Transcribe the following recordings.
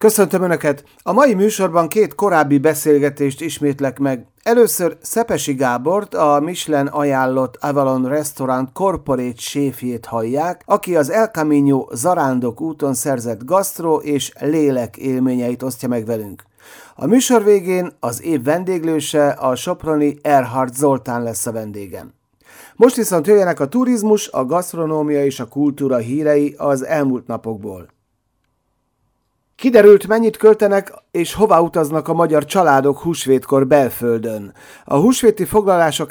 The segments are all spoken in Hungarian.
Köszöntöm Önöket! A mai műsorban két korábbi beszélgetést ismétlek meg. Először Szepesi Gábort, a Michelin ajánlott Avalon Restaurant Corporate séfjét hallják, aki az El Camino Zarándok úton szerzett gasztró és lélek élményeit osztja meg velünk. A műsor végén az év vendéglőse, a soproni Erhardt Zoltán lesz a vendégem. Most viszont jöjjenek a turizmus, a gasztronómia és a kultúra hírei az elmúlt napokból. Kiderült, mennyit költenek és hová utaznak a magyar családok húsvétkor belföldön. A húsvéti foglalások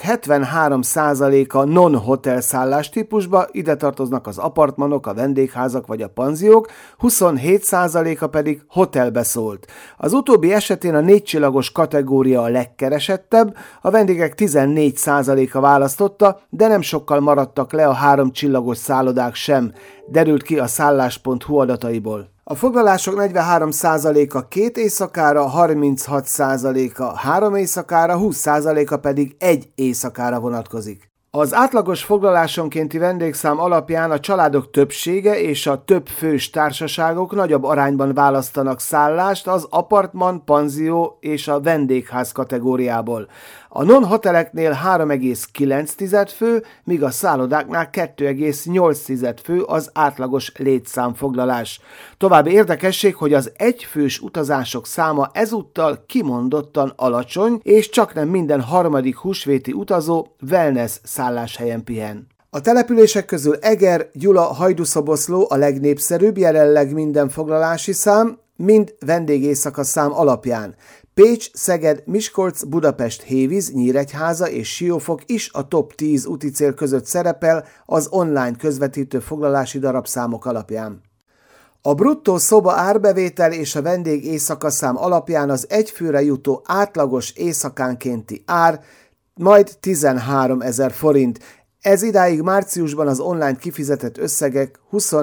73%-a non-hotel szállás típusba, ide tartoznak az apartmanok, a vendégházak vagy a panziók, 27%-a pedig hotelbe szólt. Az utóbbi esetén a 4 csillagos kategória a legkeresettebb, a vendégek 14%-a választotta, de nem sokkal maradtak le a 3 csillagos szállodák sem, derült ki a szállás.hu adataiból. A foglalások 43%-a 2 éjszakára, 36%-a 3 éjszakára, 20%-a pedig 1 éjszakára vonatkozik. Az átlagos foglalásonkénti vendégszám alapján a családok többsége és a több fős társaságok nagyobb arányban választanak szállást az apartman, panzió és a vendégház kategóriából. A non-hoteleknél 3,9 fő, míg a szállodáknál 2,8 fő az átlagos létszámfoglalás. További érdekesség, hogy az egyfős utazások száma ezúttal kimondottan alacsony, és csaknem minden harmadik húsvéti utazó wellness szálláshelyen pihen. A települések közül Eger, Gyula, Hajdúszoboszló a legnépszerűbb, jelenleg minden foglalási szám, mind vendégéjszaka szám alapján. Pécs, Szeged, Miskolc, Budapest, Hévíz, Nyíregyháza és Siófok is a top 10 úticél között szerepel az online közvetítő foglalási darabszámok alapján. A bruttó szoba árbevétel és a vendég éjszakaszám alapján az egyfőre jutó átlagos éjszakánkénti ár majd 13 000 forint. Ez idáig márciusban az online kifizetett összegek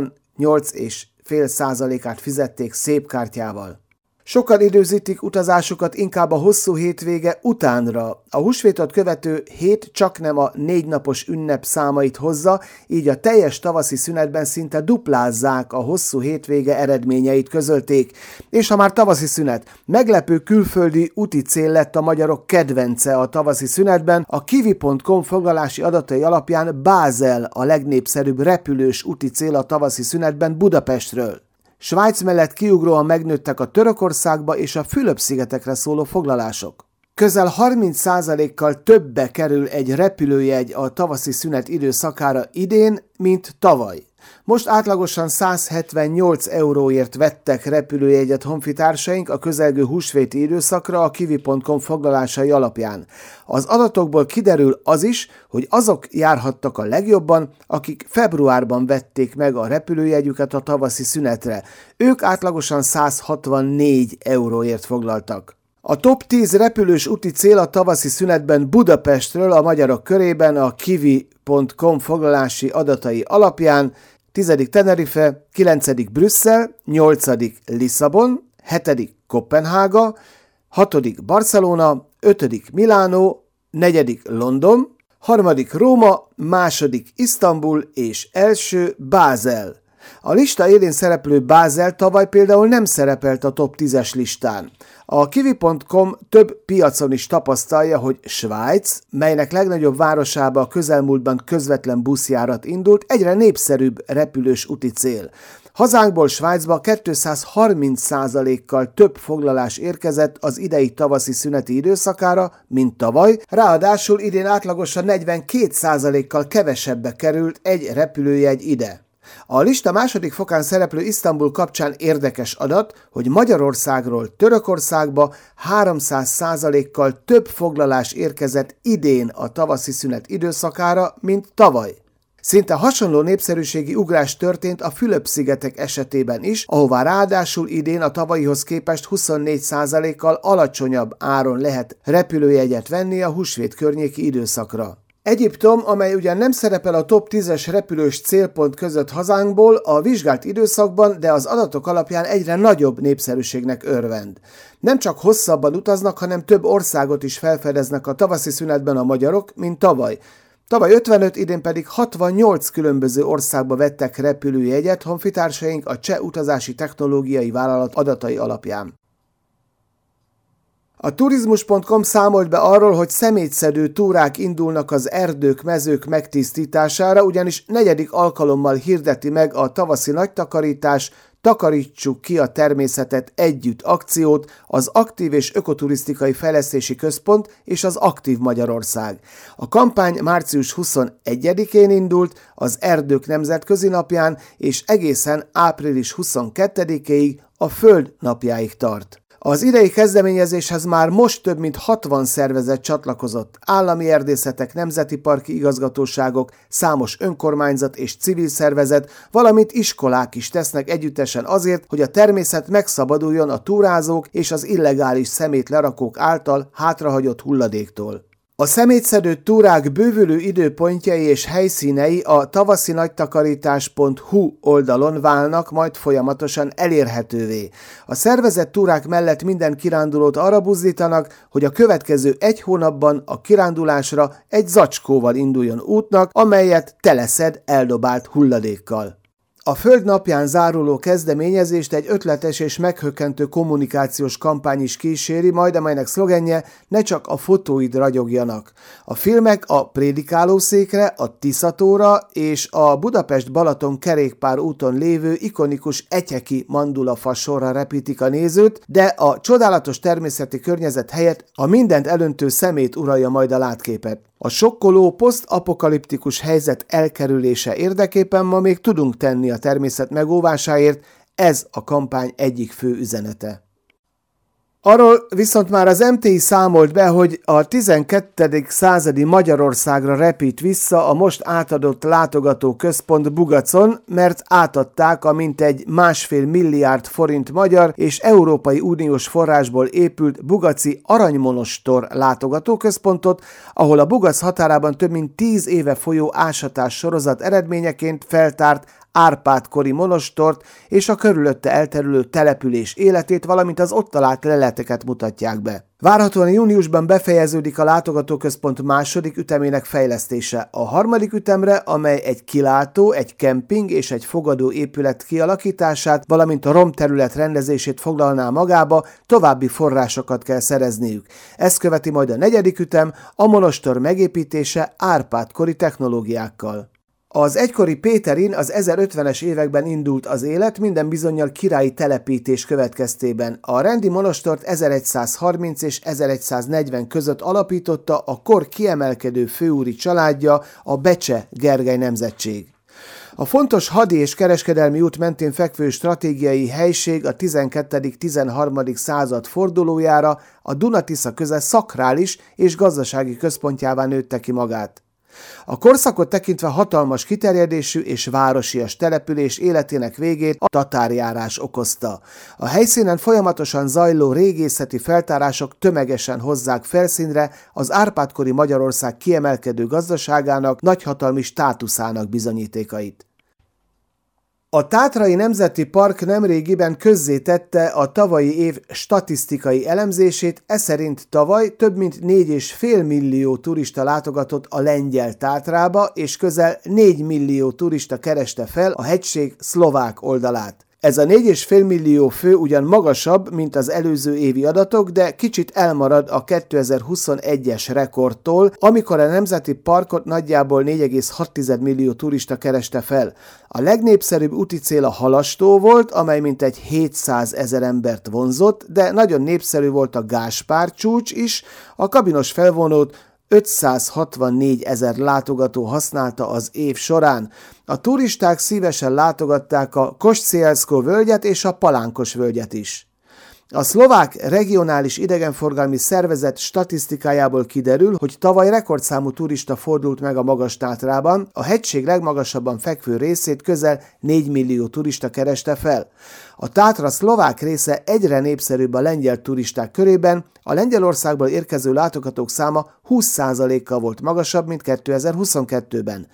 28,5%-át fizették szépkártyával. Sokan időzítik utazásukat inkább a hosszú hétvége utánra. A húsvétot követő hét csaknem a 4 napos ünnep számait hozza, így a teljes tavaszi szünetben szinte duplázzák a hosszú hétvége eredményeit, közölték. És ha már tavaszi szünet, meglepő külföldi úti cél lett a magyarok kedvence a tavaszi szünetben, a kiwi.com foglalási adatai alapján Bázel a legnépszerűbb repülős úti cél a tavaszi szünetben Budapestről. Svájc mellett kiugróan megnőttek a Törökországba és a Fülöp-szigetekre szóló foglalások. Közel 30%-kal többe kerül egy repülőjegy a tavaszi szünet időszakára idén, mint tavaly. Most átlagosan 178 euróért vettek repülőjegyet honfitársaink a közelgő húsvéti időszakra a kiwi.com foglalásai alapján. Az adatokból kiderül az is, hogy azok járhattak a legjobban, akik februárban vették meg a repülőjegyüket a tavaszi szünetre. Ők átlagosan 164 euróért foglaltak. A top 10 repülős úti cél a tavaszi szünetben Budapestről a magyarok körében a kiwi.com foglalási adatai alapján: 10. Tenerife, 9. Brüsszel, 8. Lisszabon, 7. Koppenhága, 6. Barcelona, 5. Milánó, 4. London, 3. Róma, 2. Isztambul és 1. Bázel. A lista élén szereplő Bázel tavaly például nem szerepelt a top 10-es listán. A kiwi.com több piacon is tapasztalja, hogy Svájc, melynek legnagyobb városába a közelmúltban közvetlen buszjárat indult, egyre népszerűbb repülős úti cél. Hazánkból Svájcba 230%-kal több foglalás érkezett az idei tavaszi szüneti időszakára, mint tavaly, ráadásul idén átlagosan 42%-kal kevesebbe került egy repülőjegy ide. A lista második fokán szereplő Isztambul kapcsán érdekes adat, hogy Magyarországról Törökországba 300%-kal több foglalás érkezett idén a tavaszi szünet időszakára, mint tavaly. Szinte hasonló népszerűségi ugrás történt a Fülöp-szigetek esetében is, ahová ráadásul idén a tavalyihoz képest 24%-kal alacsonyabb áron lehet repülőjegyet venni a húsvét környéki időszakra. Egyiptom, amely ugyan nem szerepel a top 10-es repülős célpont között hazánkból, a vizsgált időszakban, de az adatok alapján egyre nagyobb népszerűségnek örvend. Nem csak hosszabban utaznak, hanem több országot is felfedeznek a tavaszi szünetben a magyarok, mint tavaly. Tavaly 55, idén pedig 68 különböző országba vettek repülőjegyet honfitársaink a Cseh Utazási Technológiai Vállalat adatai alapján. A turizmus.com számolt be arról, hogy szemétszedő túrák indulnak az erdők, mezők megtisztítására, ugyanis 4. alkalommal hirdeti meg a tavaszi nagytakarítás, Takarítsuk ki a természetet együtt akciót az Aktív és Ökoturisztikai Fejlesztési Központ és az Aktív Magyarország. A kampány március 21-én indult, az Erdők Nemzetközi Napján, és egészen április 22-ig, a Föld napjáig tart. Az idei kezdeményezéshez már most több mint 60 szervezet csatlakozott, állami erdészetek, nemzeti parki igazgatóságok, számos önkormányzat és civil szervezet, valamint iskolák is tesznek együttesen azért, hogy a természet megszabaduljon a túrázók és az illegális szemétlerakók által hátrahagyott hulladéktól. A szemétszedő túrák bővülő időpontjai és helyszínei a tavaszinagytakarítás.hu oldalon válnak majd folyamatosan elérhetővé. A szervezett túrák mellett minden kirándulót arra buzdítanak, hogy a következő 1 hónapban a kirándulásra egy zacskóval induljon útnak, amelyet teleszed eldobált hulladékkal. A Föld napján záruló kezdeményezést egy ötletes és meghökkentő kommunikációs kampány is kíséri, majd amelynek szlogenje ne csak a fotóid ragyogjanak. A filmek a Prédikálószékre, a Tiszatóra és a Budapest-Balaton kerékpár úton lévő ikonikus Etyeki mandulafa sorra repítik a nézőt, de a csodálatos természeti környezet helyett a mindent elöntő szemét uralja majd a látképet. A sokkoló posztapokaliptikus helyzet elkerülése érdekében ma még tudunk tenni a természet megóvásáért, ez a kampány egyik fő üzenete. Arról viszont már az MTI számolt be, hogy a 12. századi Magyarországra repít vissza a most átadott látogatóközpont Bugacon, mert átadták a mintegy 1,5 milliárd forint magyar és Európai Uniós forrásból épült bugaci Aranymonostor látogatóközpontot, ahol a Bugac határában több mint 10 éve folyó ásatás sorozat eredményeként feltárt Árpád-kori monostort és a körülötte elterülő település életét, valamint az ott talált leleteket mutatják be. Várhatóan júniusban befejeződik a látogatóközpont második ütemének fejlesztése. A harmadik ütemre, amely egy kilátó, egy kemping és egy fogadó épület kialakítását, valamint a romterület rendezését foglalná magába, további forrásokat kell szerezniük. Ezt követi majd a negyedik ütem, a monostor megépítése Árpád-kori technológiákkal. Az egykori Péterin az 1050-es években indult az élet, minden bizonnyal királyi telepítés következtében. A rendi monostort 1130 és 1140 között alapította a kor kiemelkedő főúri családja, a Becse Gergely nemzetség. A fontos hadi és kereskedelmi út mentén fekvő stratégiai helység a 12.-13. század fordulójára a Duna-Tisza köze szakrális és gazdasági központjává nőtte ki magát. A korszakot tekintve hatalmas kiterjedésű és városias település életének végét a tatárjárás okozta. A helyszínen folyamatosan zajló régészeti feltárások tömegesen hozzák felszínre az Árpád-kori Magyarország kiemelkedő gazdaságának, nagyhatalmi státuszának bizonyítékait. A Tátrai Nemzeti Park nemrégiben közzétette a tavalyi év statisztikai elemzését, eszerint tavaly több mint 4,5 millió turista látogatott a lengyel Tátrába, és közel 4 millió turista kereste fel a hegység szlovák oldalát. Ez a 4,5 millió fő ugyan magasabb, mint az előző évi adatok, de kicsit elmarad a 2021-es rekordtól, amikor a Nemzeti Parkot nagyjából 4,6 millió turista kereste fel. A legnépszerűbb úti cél a Halastó volt, amely mintegy 700 000 embert vonzott, de nagyon népszerű volt a Gáspár csúcs is, a kabinos felvonót 564 000 látogató használta az év során. A turisták szívesen látogatták a Koscielszko völgyet és a Palánkos völgyet is. A szlovák regionális idegenforgalmi szervezet statisztikájából kiderül, hogy tavaly rekordszámú turista fordult meg a Magas-Tátrában, a hegység legmagasabban fekvő részét közel 4 millió turista kereste fel. A Tátra szlovák része egyre népszerűbb a lengyel turisták körében, a Lengyelországból érkező látogatók száma 20%-kal volt magasabb, mint 2022-ben.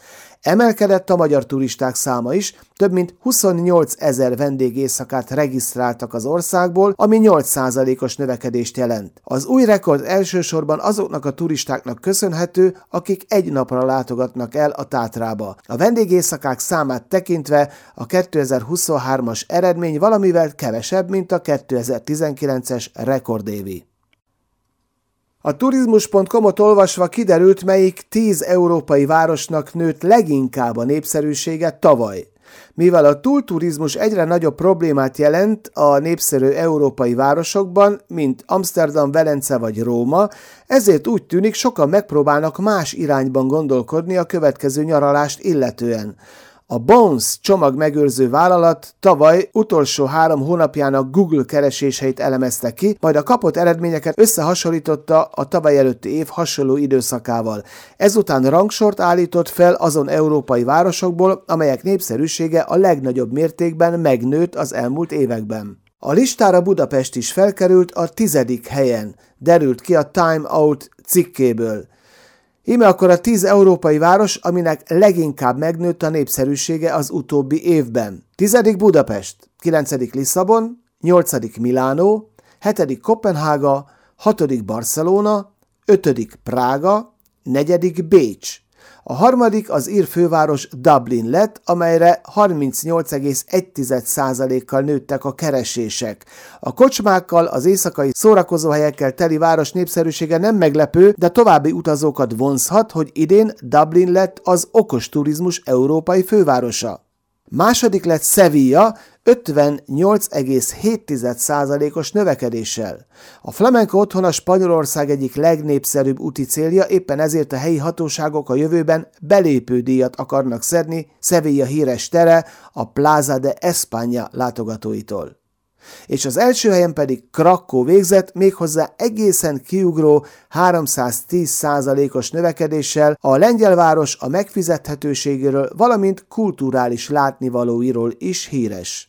Emelkedett a magyar turisták száma is, több mint 28 000 vendégéjszakát regisztráltak az országból, ami 8%-os növekedést jelent. Az új rekord elsősorban azoknak a turistáknak köszönhető, akik egy napra látogatnak el a Tátrába. A vendégéjszakák számát tekintve a 2023-as eredmény valamivel kevesebb, mint a 2019-es rekordévi. A turizmus.com-ot olvasva kiderült, melyik 10 európai városnak nőtt leginkább a népszerűsége tavaly. Mivel a túlturizmus egyre nagyobb problémát jelent a népszerű európai városokban, mint Amsterdam, Velence vagy Róma, ezért úgy tűnik, sokan megpróbálnak más irányban gondolkodni a következő nyaralást illetően. A Bones csomagmegőrző vállalat tavaly utolsó 3 hónapjának Google kereséseit elemezte ki, majd a kapott eredményeket összehasonlította a tavaly előtti év hasonló időszakával. Ezután rangsort állított fel azon európai városokból, amelyek népszerűsége a legnagyobb mértékben megnőtt az elmúlt években. A listára Budapest is felkerült a 10. helyen, derült ki a Time Out cikkéből. Íme akkor a 10 európai város, aminek leginkább megnőtt a népszerűsége az utóbbi évben. 10. Budapest, 9. Lisszabon, 8. Milánó, 7. Koppenhága, 6. Barcelona, 5. Prága, 4. Bécs. A harmadik az ír főváros Dublin lett, amelyre 38,1%-kal nőttek a keresések. A kocsmákkal, az éjszakai szórakozóhelyekkel teli város népszerűsége nem meglepő, de további utazókat vonzhat, hogy idén Dublin lett az okos turizmus európai fővárosa. Második lett Sevilla, 58,7%-os növekedéssel. A flamenco otthona Spanyolország egyik legnépszerűbb úti célja, éppen ezért a helyi hatóságok a jövőben belépődíjat akarnak szedni Sevilla híres tere a Plaza de España látogatóitól. És az első helyen pedig Krakkó végzett, méghozzá egészen kiugró 310%-os növekedéssel, a lengyel város a megfizethetőségéről, valamint kulturális látnivalóiról is híres.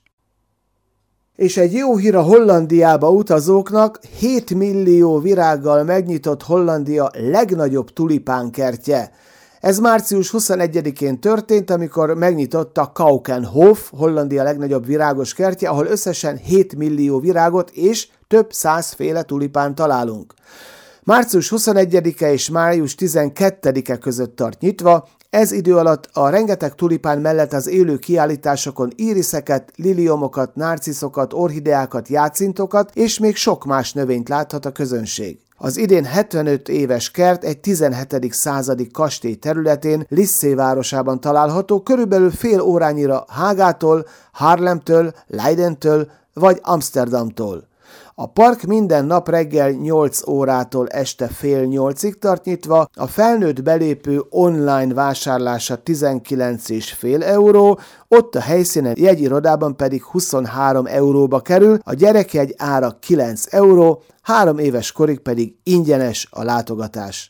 És egy jó hír a Hollandiába utazóknak, 7 millió virággal megnyitott Hollandia legnagyobb tulipánkertje. Ez március 21-én történt, amikor megnyitotta Keukenhof, Hollandia legnagyobb virágos kertje, ahol összesen 7 millió virágot és több 100 féle tulipán találunk. Március 21-e és május 12-e között tart nyitva, ez idő alatt a rengeteg tulipán mellett az élő kiállításokon íriszeket, liliomokat, narciszokat, orchideákat, jácintokat és még sok más növényt láthat a közönség. Az idén 75 éves kert egy 17. századi kastély területén, Lissé városában található, körülbelül fél órányira Hágától, Haarlemtől, Leidentől vagy Amsterdamtól. A park minden nap reggel 8 órától este fél 8-ig tart nyitva, a felnőtt belépő online vásárlása 19,5 euró, ott a helyszínen jegyirodában pedig 23 euróba kerül, a gyerekjegy ára 9 euró, 3 éves korig pedig ingyenes a látogatás.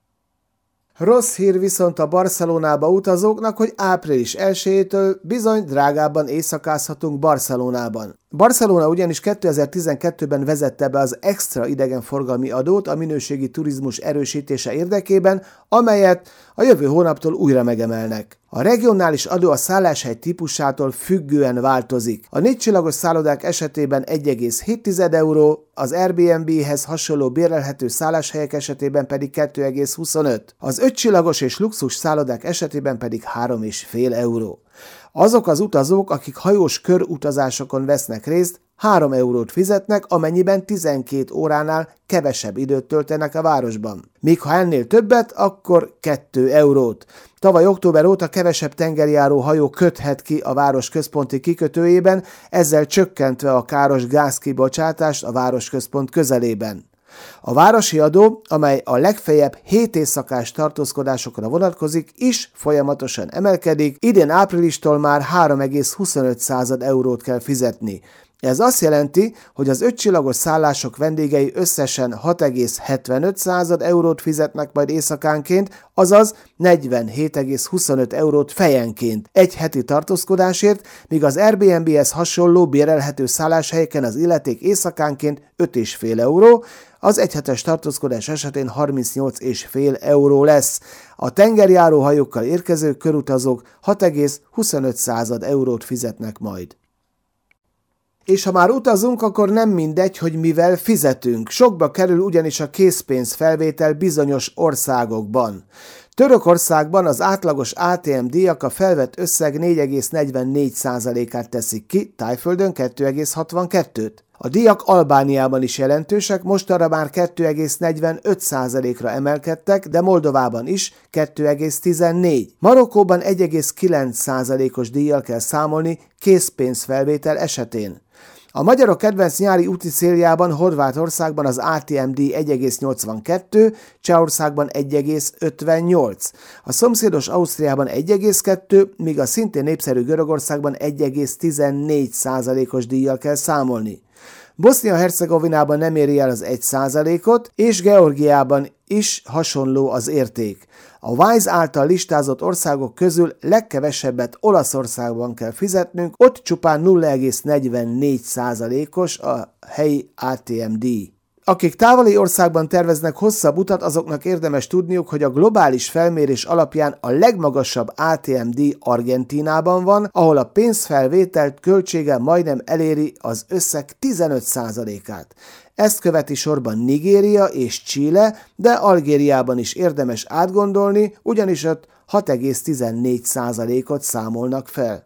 Rossz hír viszont a Barcelonába utazóknak, hogy április 1-től bizony drágábban éjszakázhatunk Barcelonában. Barcelona ugyanis 2012-ben vezette be az extra idegenforgalmi adót a minőségi turizmus erősítése érdekében, amelyet a jövő hónaptól újra megemelnek. A regionális adó a szálláshely típusától függően változik. A 4 csillagos szállodák esetében 1,7 euró, az Airbnb-hez hasonló bérelhető szálláshelyek esetében pedig 2,25. Az 5 csillagos és luxus szállodák esetében pedig 3,5 euró. Azok az utazók, akik hajós körutazásokon vesznek részt, 3 eurót fizetnek, amennyiben 12 óránál kevesebb időt töltenek a városban. Míg ha ennél többet, akkor 2 eurót. Tavaly október óta kevesebb tengerjáró hajó köthet ki a város központi kikötőjében, ezzel csökkentve a káros gázkibocsátást a városközpont közelében. A városi adó, amely a legfeljebb 7 éjszakás tartózkodásokra vonatkozik, is folyamatosan emelkedik, idén áprilistól már 3,25 eurót kell fizetni. Ez azt jelenti, hogy az 5 csillagos szállások vendégei összesen 6,75 eurót fizetnek majd éjszakánként, azaz 47,25 eurót fejenként egy heti tartózkodásért, míg az Airbnb-hez hasonló bérelhető szálláshelyeken az illeték éjszakánként 5,5 euró, az egyhetes tartózkodás esetén 38,5 euró lesz. A tengerjáró hajókkal érkező körutazók 6,25 eurót fizetnek majd. És ha már utazunk, akkor nem mindegy, hogy mivel fizetünk. Sokba kerül ugyanis a készpénzfelvétel bizonyos országokban. Törökországban az átlagos ATM díjak a felvett összeg 4,44%-át teszik ki, Thaiföldön 2,62%. A díjak Albániában is jelentősek, mostanra már 2,45%-ra emelkedtek, de Moldovában is 2,14%. Marokkóban 1,9%-os díjjal kell számolni készpénzfelvétel esetén. A magyarok kedvenc nyári úti céljában Horvátországban az ATM díj 1,82, Csehországban 1,58. A szomszédos Ausztriában 1,2, míg a szintén népszerű Görögországban 1,14%-os díjjal kell számolni. Bosznia-Hercegovinában nem éri el az 1%-ot, és Georgiában is hasonló az érték. A Wise által listázott országok közül legkevesebbet Olaszországban kell fizetnünk, ott csupán 0,44%-os a helyi ATM díj. Akik távoli országban terveznek hosszabb utat, azoknak érdemes tudniuk, hogy a globális felmérés alapján a legmagasabb ATM díj Argentínában van, ahol a pénzfelvételt költsége majdnem eléri az összeg 15%-át. Ezt követi sorban Nigéria és Chile, de Algériában is érdemes átgondolni, ugyanis ott 6,14%-ot számolnak fel.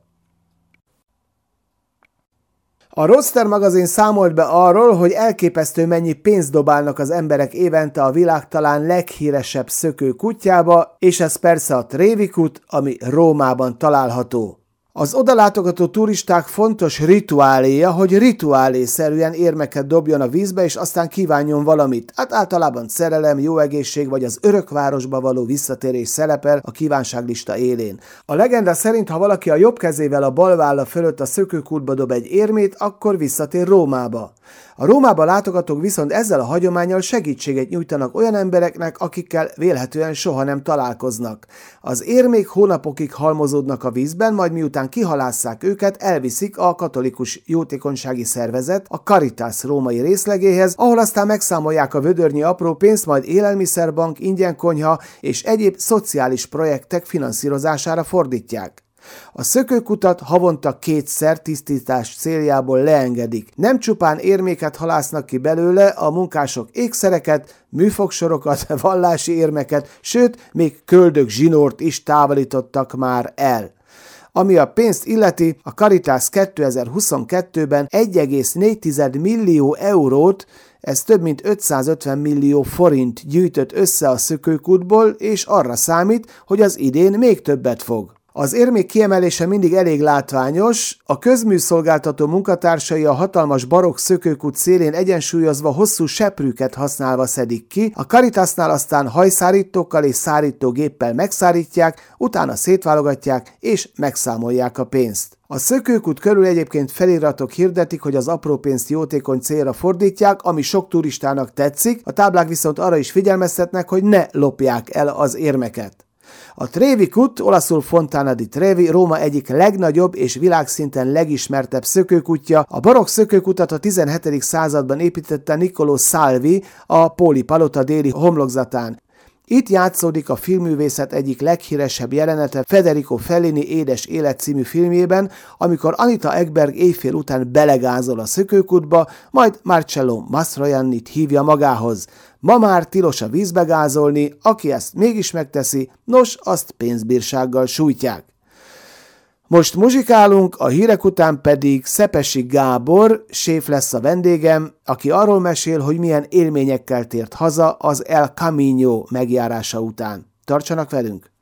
A Roadster magazin számolt be arról, hogy elképesztő mennyi pénzt dobálnak az emberek évente a világ talán leghíresebb szökőkutyjába, és ez persze a Trevi kút, ami Rómában található. Az odalátogató turisták fontos rituáléja, hogy rituálé-szerűen érmeket dobjon a vízbe, és aztán kívánjon valamit. Hát általában szerelem, jó egészség vagy az örökvárosba való visszatérés szerepel a kívánságlista élén. A legenda szerint, ha valaki a jobb kezével a bal válla fölött a szökőkútba dob egy érmét, akkor visszatér Rómába. A Rómába látogatók viszont ezzel a hagyománnyal segítséget nyújtanak olyan embereknek, akikkel vélhetően soha nem találkoznak. Az érmék hónapokig halmozódnak a vízben, majd miután kihalásszák őket, elviszik a katolikus jótékonysági szervezet, a Caritas római részlegéhez, ahol aztán megszámolják a vödörnyi apró pénzt, majd élelmiszerbank, ingyenkonyha és egyéb szociális projektek finanszírozására fordítják. A szökőkutat havonta 2-szer tisztítás céljából leengedik. Nem csupán érméket halásznak ki belőle, a munkások ékszereket, műfogsorokat, vallási érmeket, sőt, még köldök zsinort is távolítottak már el. Ami a pénzt illeti, a Caritas 2022-ben 1,4 millió eurót, ez több mint 550 millió forint gyűjtött össze a szökőkútból, és arra számít, hogy az idén még többet fog. Az érmék kiemelése mindig elég látványos, a közműszolgáltató munkatársai a hatalmas barokk szökőkút szélén egyensúlyozva hosszú seprűket használva szedik ki, a Caritasnál aztán hajszárítókkal és szárítógéppel megszárítják, utána szétválogatják és megszámolják a pénzt. A szökőkút körül egyébként feliratok hirdetik, hogy az apró pénzt jótékony célra fordítják, ami sok turistának tetszik, a táblák viszont arra is figyelmeztetnek, hogy ne lopják el az érmeket. A Trevi kút, olaszul Fontana di Trevi, Róma egyik legnagyobb és világszinten legismertebb szökőkútja. A barokk szökőkutat a 17. században építette Niccolò Salvi a Póli Palota déli homlokzatán. Itt játszódik a filmművészet egyik leghíresebb jelenete Federico Fellini Édes élet című filmjében, amikor Anita Ekberg éjfél után belegázol a szökőkútba, majd Marcello Mastroiannit hívja magához. Ma már tilos a vízbe gázolni, aki ezt mégis megteszi, nos, azt pénzbírsággal sújtják. Most muzsikálunk, a hírek után pedig Szepesi Gábor, séf lesz a vendégem, aki arról mesél, hogy milyen élményekkel tért haza az El Camino megjárása után. Tartsanak velünk!